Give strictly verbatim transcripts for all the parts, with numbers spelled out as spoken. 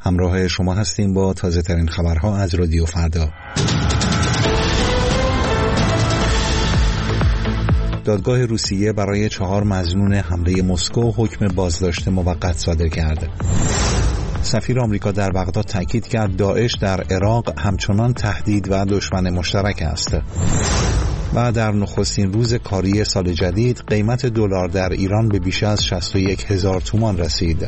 همراه شما هستیم با تازه ترین خبرها از رادیو فردا. دادگاه روسیه برای چهار مظنون حمله مسکو حکم بازداشت موقت صادر کرد. سفیر آمریکا در بغداد تاکید کرد داعش در عراق همچنان تهدید و دشمن مشترک است. و در نخستین روز کاری سال جدید قیمت دلار در ایران به بیش از شصت و یک هزار تومان رسید.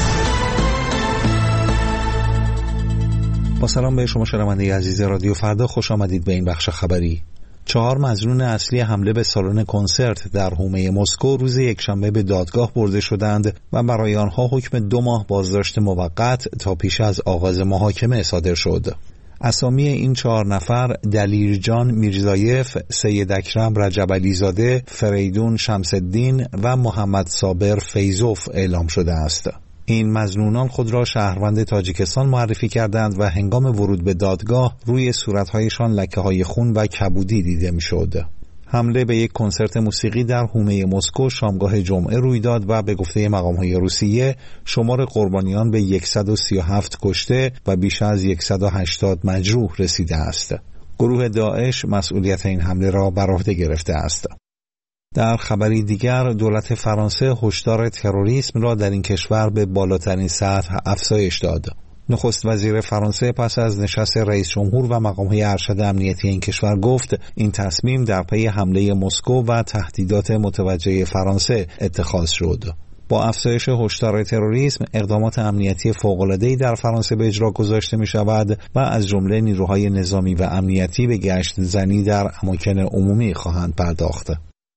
با سلام به شما شنونده عزیز رادیو فردا، خوش آمدید به این بخش خبری. چهار مظنون اصلی حمله به سالن کنسرت در حومه مسکو روز یکشنبه به دادگاه برده شدند و برای آنها حکم دو ماه بازداشت موقت تا پیش از آغاز محاکمه صادر شد. اسامی این چهار نفر دلیرجان میرزایف، سید اکرم رجبعلی زاده، فریدون شمس‌الدین و محمد صابر فیضوف اعلام شده است. این مظنونان خود را شهروند تاجیکستان معرفی کردند و هنگام ورود به دادگاه روی صورت‌هایشان لکه‌های خون و کبودی دیده می‌شد. حمله به یک کنسرت موسیقی در حومه مسکو شامگاه جمعه روی داد و به گفته مقام‌های روسیه شمار قربانیان به صد و سی و هفت کشته و بیش از صد و هشتاد مجروح رسیده است. گروه داعش مسئولیت این حمله را بر عهده گرفته است. در خبری دیگر دولت فرانسه هشدار تروریسم را در این کشور به بالاترین سطح افزایش داد. نخست وزیر فرانسه پس از نشست رئیس جمهور و مقام‌های ارشد امنیتی این کشور گفت این تصمیم در پی حمله مسکو و تهدیدات متوجه فرانسه اتخاذ شد. با افزایش هشدار تروریسم اقدامات امنیتی فوق‌العاده‌ای در فرانسه به اجرا گذاشته می‌شود و از جمله نیروهای نظامی و امنیتی به گشت زنی در اماکن عمومی خواهند پرداخت.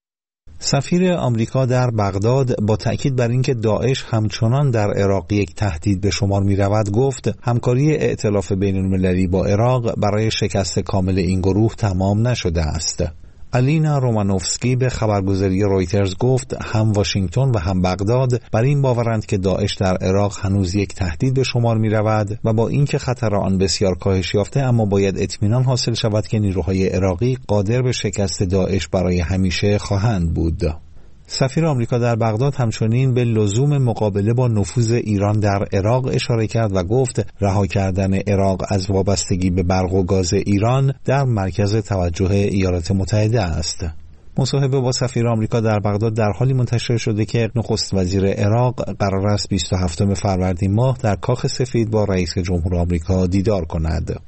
سفیر آمریکا در بغداد با تأکید بر اینکه داعش همچنان در عراق یک تهدید به شمار می رود گفت همکاری ائتلاف بین المللی با عراق برای شکست کامل این گروه تمام نشده است. الینا رومانوفسکی به خبرگزاری رویترز گفت هم واشنگتن و هم بغداد بر این باورند که داعش در عراق هنوز یک تهدید به شمار می رود و با اینکه خطر آن بسیار کاهش یافته اما باید اطمینان حاصل شود که نیروهای عراقی قادر به شکست داعش برای همیشه خواهند بود. سفیر آمریکا در بغداد همچنین به لزوم مقابله با نفوذ ایران در عراق اشاره کرد و گفت رها کردن عراق از وابستگی به برق و گاز ایران در مرکز توجه ایالات متحده است. مصاحبه با سفیر آمریکا در بغداد در حالی منتشر شده که نخست وزیر عراق قرار است بیست و هفتم فروردین ماه در کاخ سفید با رئیس جمهور آمریکا دیدار کند.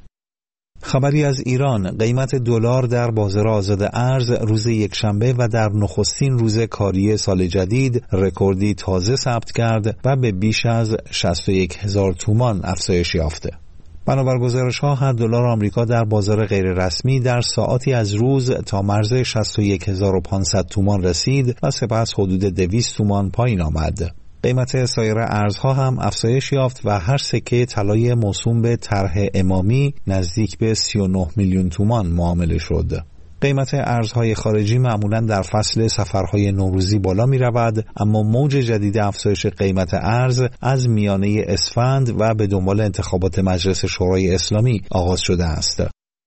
خبری از ایران: قیمت دلار در بازار آزاد ارز روز یکشنبه و در نخستین روز کاری سال جدید رکوردی تازه ثبت کرد و به بیش از شصت و یک هزار تومان افزایش یافته. بنابر گزارش‌ها هر دلار آمریکا در بازار غیر رسمی در ساعاتی از روز تا مرز شصت و یک هزار و پانصد تومان رسید و سپس حدود دویست تومان پایین آمد. قیمت سایر ارزها هم افزایش یافت و هر سکه طلای موسوم به طرح امامی نزدیک به سی و نه میلیون تومان معامله شد. قیمت ارزهای خارجی معمولاً در فصل سفرهای نوروزی بالا می رود، اما موج جدید افزایش قیمت ارز از میانه اسفند و به دنبال انتخابات مجلس شورای اسلامی آغاز شده است.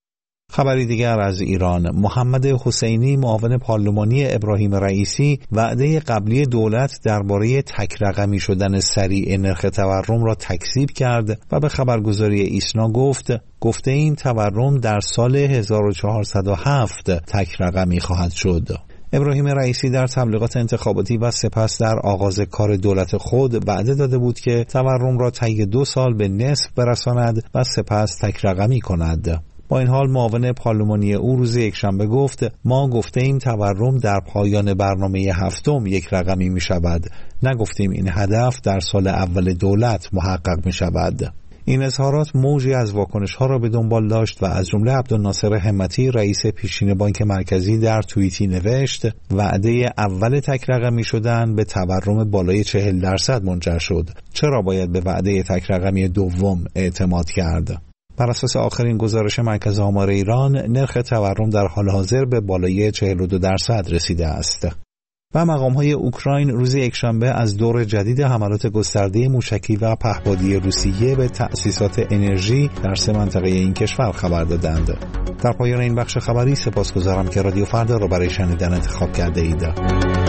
خبری دیگر از ایران: محمد حسینی معاون پارلمانی ابراهیم رئیسی وعده قبلی دولت درباره تک رقمی شدن سریع نرخ تورم را تکذیب کرد و به خبرگزاری ایسنا گفت گفته این تورم در سال هزار و چهارصد و هفت تک رقمی خواهد شد. ابراهیم رئیسی در تبلیغات انتخاباتی و سپس در آغاز کار دولت خود وعده داده بود که تورم را طی دو سال به نصف برساند و سپس تک رقمی کند. با این حال معاون پارلمانی او روز یکشنبه گفت ما گفته ایم تورم در پایان برنامه هفتم یک رقمی می شود، نگفتیم این هدف در سال اول دولت محقق می شود. این اظهارات موجی از واکنش ها را به دنبال داشت و از جمله عبدالناصر همتی رئیس پیشین بانک مرکزی در توییتی نوشت وعده اول تک رقمی شدن به تورم بالای چهل درصد منجر شد، چرا باید به وعده تک رقمی دوم اعتماد کرد؟ بر اساس آخرین گزارش مرکز آمار ایران نرخ تورم در حال حاضر به بالای چهل و دو درصد رسیده است. و مقام‌های اوکراین روز یکشنبه از دور جدید حملات گسترده موشکی و پهپادی روسیه به تأسیسات انرژی در سه منطقه این کشور خبر دادند. در پایان این بخش خبری سپاسگزارم که رادیو فردا را برای شنیدن انتخاب کرده اید.